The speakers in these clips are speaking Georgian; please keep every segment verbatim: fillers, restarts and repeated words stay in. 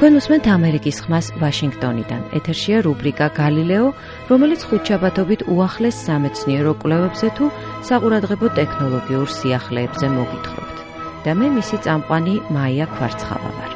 თქვენ უსმენთ ამერიკის ხმას ვაშინგტონიდან. ეთერშია რუბრიკა გალილეო, რომელიც ხუთშაბათობით უახლეს სამეცნიერო კვლევებზე თუ საყურადღებო ტექნოლოგიურ სიახლეებზე მოგითხრობთ. და მე მისი წამყვანი მაია ქვარცხავა ვარ.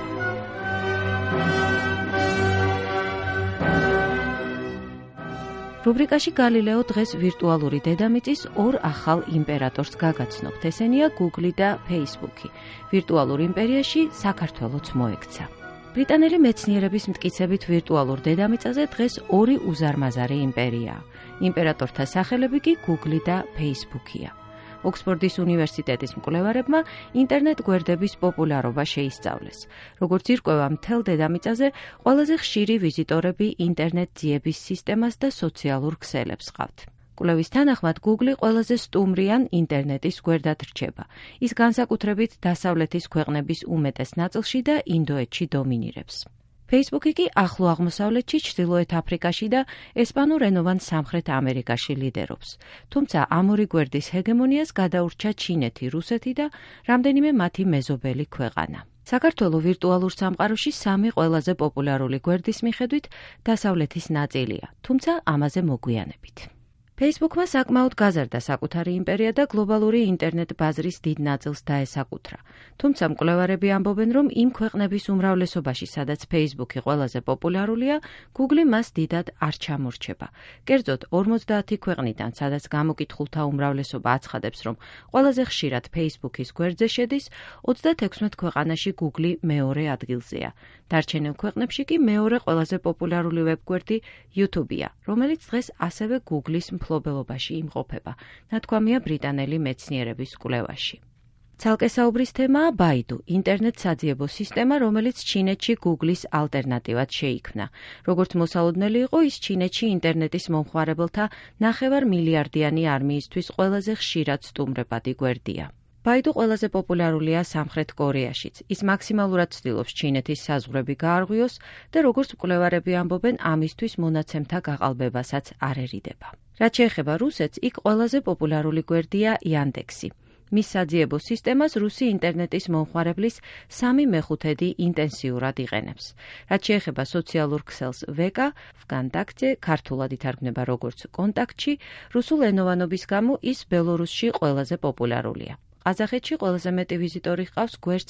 რუბრიკაში გალილეო დღეს ვირტუალური დედამიწის ორ ახალ იმპერატორს გაგაცნობთ. ესენია Google და Facebook. ვირტუალურ იმპერიაში საქართველოც მოექცა. ბრიტანელი მეცნიერების მტკიცებით ვირტუალურ დედამიწაზე დღეს ორი უზარმაზარი იმპერიაა. იმპერატორთა სახელები კი Google და Facebook-ია. ოქსფორდის უნივერსიტეტის მკვლევარებმა ინტერნეტ გვერდების პოპულარობა შეისწავლეს. როგორც ირკვევა, მთელ დედამიწაზე ყველაზე ხშირი ვიზიტორები ინტერნეტ ძიების სისტემას და სოციალურ ქსელებს ყავთ. კვლევის თანახმად Google ყველაზე სტუმრიან ინტერნეტის გვერდად რჩება. ის განსაკუთრებით დასავლეთის ქვეყნების უმეტეს ნაწილში და ინდოეთში დომინირებს. Facebook კი ახლო აღმოსავლეთში, ჩრდილოეთ აფრიკაში და ესპანურენოვან სამხრეთ ამერიკაში ლიდერობს. თუმცა ამ ორი გვერდის ჰეგემონიას გადაურჩა ჩინეთი, რუსეთი და რამდენიმე მათი მეზობელი ქვეყანა. საქართველო ვირტუალურ სამყაროში სამი ყველაზე პოპულარული გვერდის მიხედვით დასავლეთის ნაწილია, თუმცა ამაზე მოგვიანებით. Facebook-მა საკმაოდ გაზარდა საკუთარი იმპერია და გლობალური ინტერნეტ ბაზრის დიდ ნაწილს დაესაკუთრა. თუმცა მკვლევარები ამბობენ, რომ იმ ქვეყნების უმრავლესობაში, სადაც Facebook-ი ყველაზე პოპულარულია, Google მას დიდად არ ჩამორჩება. კერძოდ, ორმოცდაათი ქვეყნიდან, სადაც გამოკითხულთა უმრავლესობა აცხადებს, რომ ყველაზე ხშირად Facebook-ის გვერდზე შედის, ოცდათექვსმეტ ქვეყანაში Google მეორე ადგილზეა. დარჩენილ ქვეყნებში კი მეორე ყველაზე პოპულარული ვებგვერდი YouTube-ია, რომელიც დღეს ასევე Google-ის მფლობელობაში იმყოფება, ნათქვამია ბრიტანელი მეცნიერების კვლევაში. ცალკე საუბრის თემაა Baidu, ინტერნეტ საძიებო სისტემა, რომელიც ჩინეთში Google-ის ალტერნატივად შეიქმნა. როგორც მოსალოდნელი იყო, ის ჩინეთში ინტერნეტის მომხმარებელთა ნახევარ მილიარდიანი არმიისთვის ყველაზე ხშირად სტუმრებადი გვერდია. Baidu ყველაზე პოპულარულია სამხრეთ კორეაშიც. ის მაქსიმალურად ცდილობს ჩინეთის საზღვრები გაარღვიოს და როგორც მკვლევარები ამბობენ, ამისთვის მონაცემთა გაყალბებასაც არ ერიდება. რაც შეეხება რუსეთს, იქ ყველაზე პოპულარული გვერდია Yandex-ი. მის საძიებო სისტემას რუსი ინტერნეტის მომხმარებლის სამი მეხუთედი ინტენსიურად იყენებს. რაც შეეხება სოციალურ ქსელს VK, VKontakte, ქართულად ითარგმნება როგორც კონტაქტში, რუსულ ენოვანობის გამო ის ბელორუსში ყველაზე პოპულარულია. ყაზახეთში ყველაზე მეტი ვიზიტორი ჰყავს გვერდს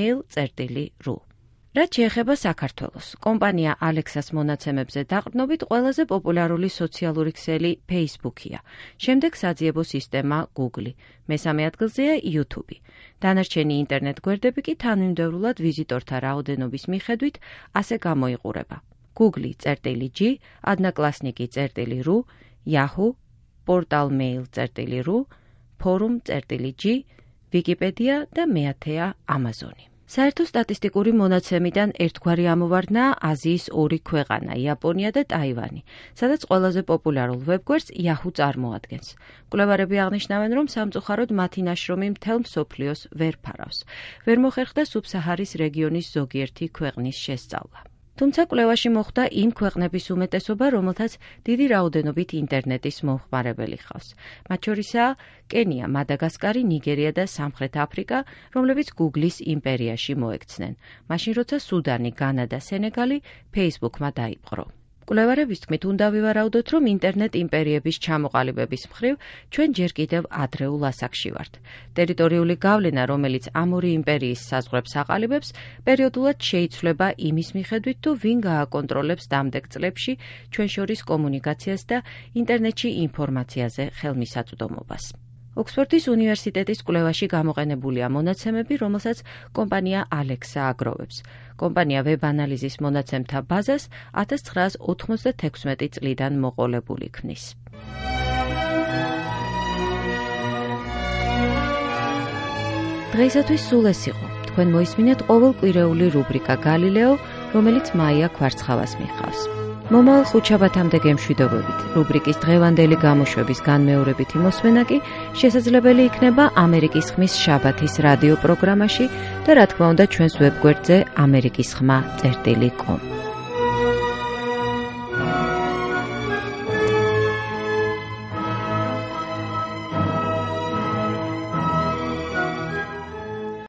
mail.ru. რაც შეეხება საქართველოს, კომპანია Alexa-s მონაცემებზე დაყრდნობით ყველაზე პოპულარული სოციალური ქსელი Facebook-ია. შემდეგ საძიებო სისტემა Google. მესამე ადგილზეა YouTube. დანარჩენი ინტერნეტ გვერდები კი თანმიმდევრულად ვიზიტორთა რაოდენობის მიხედვით ასე გამოიყურება: Google.G, Odnoklassniki.ru, Yahoo, Portalmail.ru, Forum.G, Wikipedia და მეათეა Amazon-ი. საერთო სტატისტიკური მონაცემიდან ერთგვარი ამოვარდნაა აზიის ორი ქვეყანა, იაპონია და ტაივანი, სადაც ყველაზე პოპულარულ ვებგვერდს Yahoo წარმოადგენს. მკვლევარები აღნიშნავენ, რომ სამწუხაროდ მათი ნაშრომი მთელ მსოფლიოს ვერ ფარავს. ვერ მოხერხდა სუბსაჰარის რეგიონის ზოგიერთი ქვეყნის შესწავლა. თუმცა კვლევაში მოხვდა იმ ქვეყნების უმეტესობა, რომელთაც დიდი რაოდენობით ინტერნეტის მომხმარებელი ჰყავს. მათ შორისაა კენია, მადაგასკარი, ნიგერია და სამხრეთ აფრიკა, რომლებიც Google-ის იმპერიაში მოექცნენ. მაშინ როცა სუდანი, განა და სენეგალი Facebook-მა დაიპყრო. მკვლევარების თქმით, უნდა ვივარაუდოთ, რომ ინტერნეტ იმპერიების ჩამოყალიბების მხრივ ჩვენ ჯერ კიდევ ადრეულ ასაკში ვართ. ტერიტორიული გავლენა, რომელიც ამ ორი იმპერიის საზღვრებს აყალიბებს, პერიოდულად შეიცვლება იმის მიხედვით, თუ ვინ გააკონტროლებს დამდეგ წლებში ჩვენ შორის კომუნიკაციას და ინტერნეტში ინფორმაციაზე ხელმისაწვდომობას. ოქსფორდის უნივერსიტეტის კვლევაში გამოყენებულია მონაცემები, რომელსაც კომპანია Alexa აგროვებს. კომპანია ვებ-ანალიზის მონაცემთა ბაზას ათას ცხრაას ოთხმოცდათექვსმეტი წლიდან მოყოლებული ქმნის. დღეისათვის სულ ეს იყო. თქვენ მოისმინეთ ყოველკვირეული რუბრიკა გალილეო, რომელიც მაია ქვარცხავას მიჰყავს. მომავალ ხუთშაბათამდე გემშვიდობებით. რუბრიკის დღევანდელი გამოშვების განმეორებითი მოსმენა კი შესაძლებელი იქნება ამერიკის ხმის შაბათის რადიო პროგრამაში და რა თქმა უნდა ჩვენს ვებგვერდზე ამერიკის ხმა წერტილი კომ.